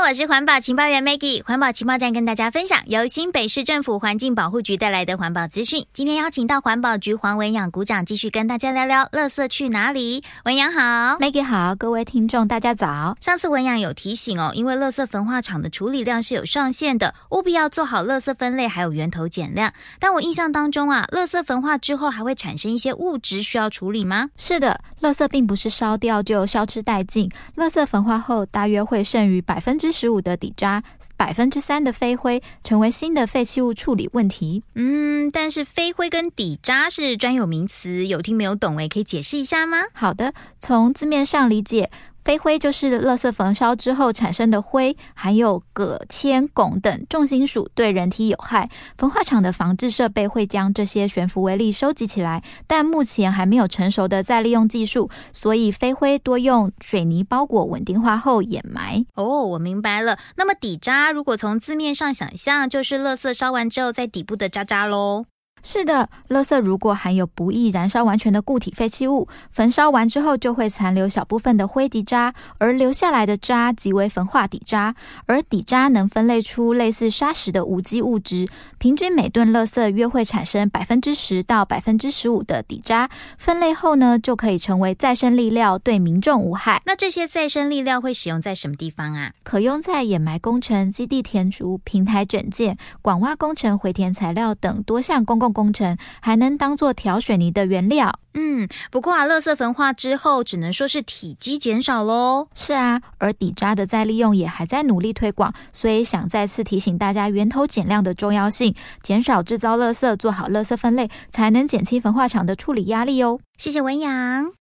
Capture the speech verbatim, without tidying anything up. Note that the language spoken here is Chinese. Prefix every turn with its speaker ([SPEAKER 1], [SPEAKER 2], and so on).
[SPEAKER 1] 我是环保情报员 Maggie， 环保情报站跟大家分享由新北市政府环境保护局带来的环保资讯。今天邀请到环保局黄文养股长继续跟大家聊聊垃圾去哪里。文养好。
[SPEAKER 2] Maggie 好，各位听众大家早。
[SPEAKER 1] 上次文养有提醒哦，因为垃圾焚化厂的处理量是有上限的，务必要做好垃圾分类还有源头减量。但我印象当中啊，垃圾焚化之后还会产生一些物质需要处理吗？
[SPEAKER 2] 是的，垃圾并不是烧掉就消失殆尽，垃圾焚化后大约会剩余百分之十五的底渣，百分之三的飞灰，成为新的废弃物处理问题。
[SPEAKER 1] 嗯，但是飞灰跟底渣是专有名词，有听没有懂诶，可以解释一下吗？
[SPEAKER 2] 好的，从字面上理解，飞灰就是垃圾焚烧之后产生的灰，含有铬、铅、汞等重金属，对人体有害。焚化厂的防治设备会将这些悬浮微粒收集起来，但目前还没有成熟的再利用技术，所以飞灰多用水泥包裹稳定化后掩埋。
[SPEAKER 1] 哦，我明白了。那么底渣如果从字面上想象，就是垃圾烧完之后在底部的渣渣咯。
[SPEAKER 2] 是的，垃圾如果含有不易燃烧完全的固体废弃物，焚烧完之后就会残留小部分的灰底渣，而留下来的渣即为焚化底渣。而底渣能分类出类似砂石的无机物质，平均每吨垃圾约会产生百分之十到百分之十五的底渣。分类后呢，就可以成为再生粒料，对民众无害。
[SPEAKER 1] 那这些再生粒料会使用在什么地方啊？
[SPEAKER 2] 可用在掩埋工程、基地填筑、平台整建、管挖工程、回填材料等多项公共工程，还能当作调水泥的原料。
[SPEAKER 1] 嗯，不过啊，垃圾焚化之后只能说是体积减少咯。
[SPEAKER 2] 是啊，而底渣的再利用也还在努力推广，所以想再次提醒大家源头减量的重要性，减少制造垃圾，做好垃圾分类，才能减轻焚化厂的处理压力哦。
[SPEAKER 1] 谢谢文养。